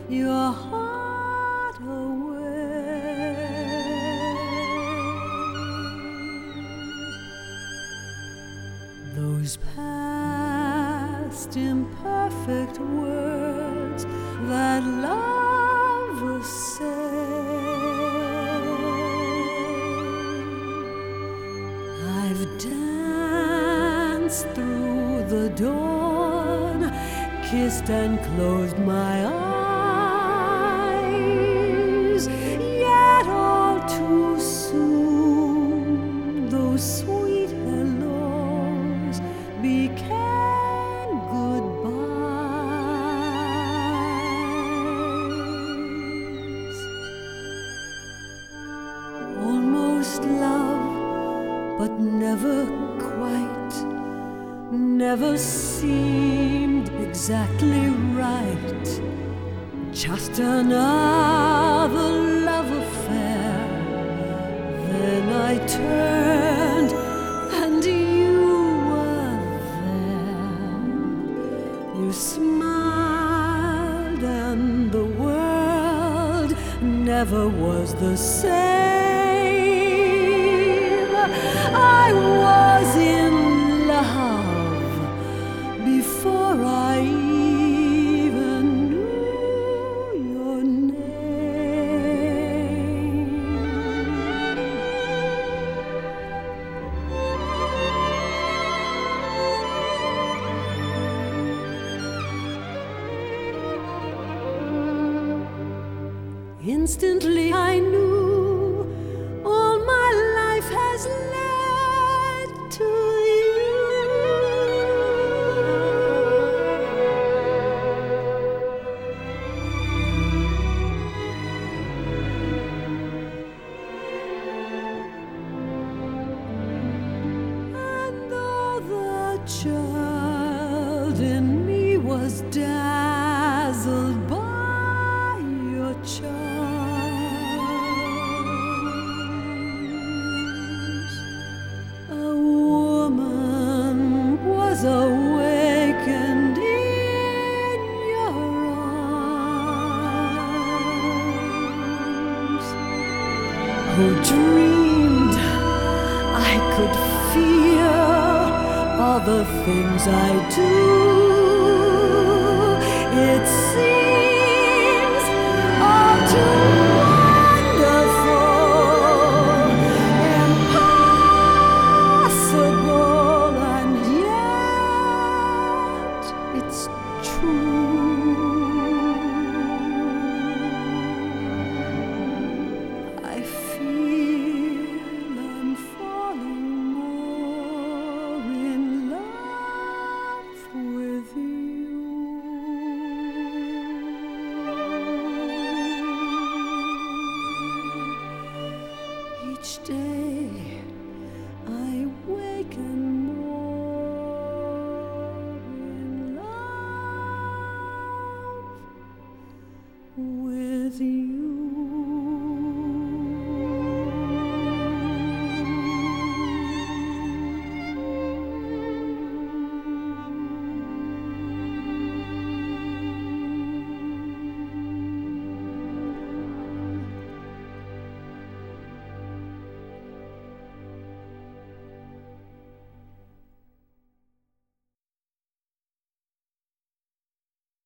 your heart away. Those past imperfect words that lovers say, I've danced through the dawn, kissed and closed my eyes, yet all too soon those sweet hellos became goodbyes. Almost love, but never quite, never seemed exactly right. Just another love affair. Then I turned and you were there. You smiled and the world never was the same. I was in love before I even knew your name. Instantly I knew all my life has led to you. And though the child in me was dazzled by your charms, a woman was awakened in your arms, who dreamed I could feel all the things I do. It seems all too wonderful, impossible, and yet it's true. I feel I'm falling more in love with you. Each day